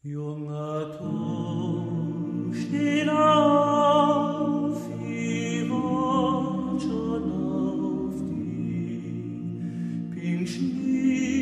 Junger Turm, steh auf, ich wart schon auf dich, bin Schnee